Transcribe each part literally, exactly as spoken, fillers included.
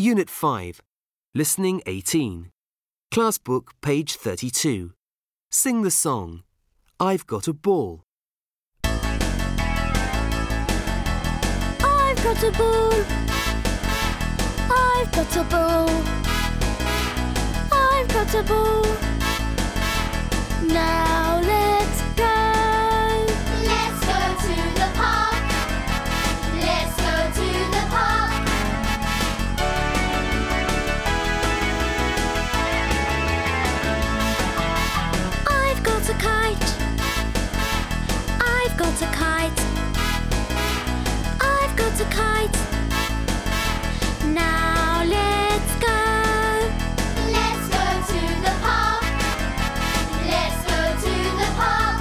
Unit five. Listening eighteen. Class book, page thirty-two. Sing the song, I've got a ball. I've got a ball. I've got a ball. I've got a ball. Now let's go. Let's go to the park. Let's go to the park. I've got a kite. I've got a kite. I've got a kite. Now let's go. Let's go to the park. Let's go to the park.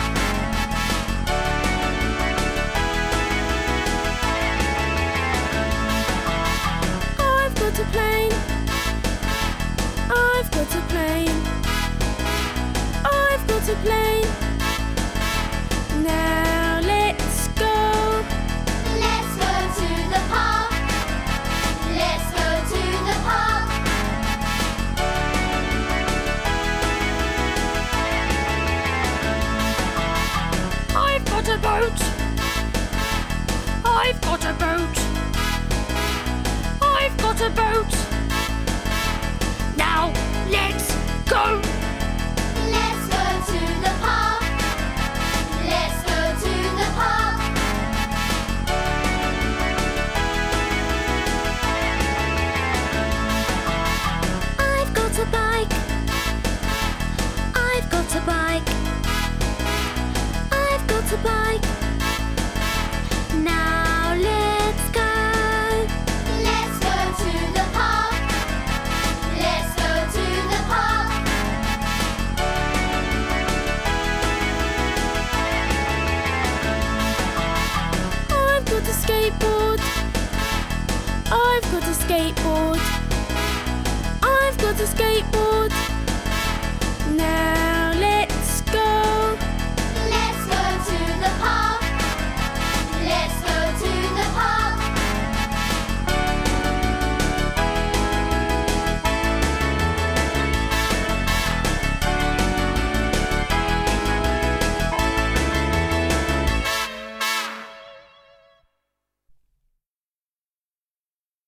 I've got a plane. I've got a plane. I've got a plane. Now let's go. Let's go to the park. Let's go to the park. I've got a boat. I've got a boat. I've got a boat. Now let's go. Let's go to the park. Let's go to the park. I've got a bike. I've got a bike. I've got a bike. Now let's go. Let's go to the park. Let's go to the park. I've got a skateboard. I've got a skateboard. I've got a skateboard. Now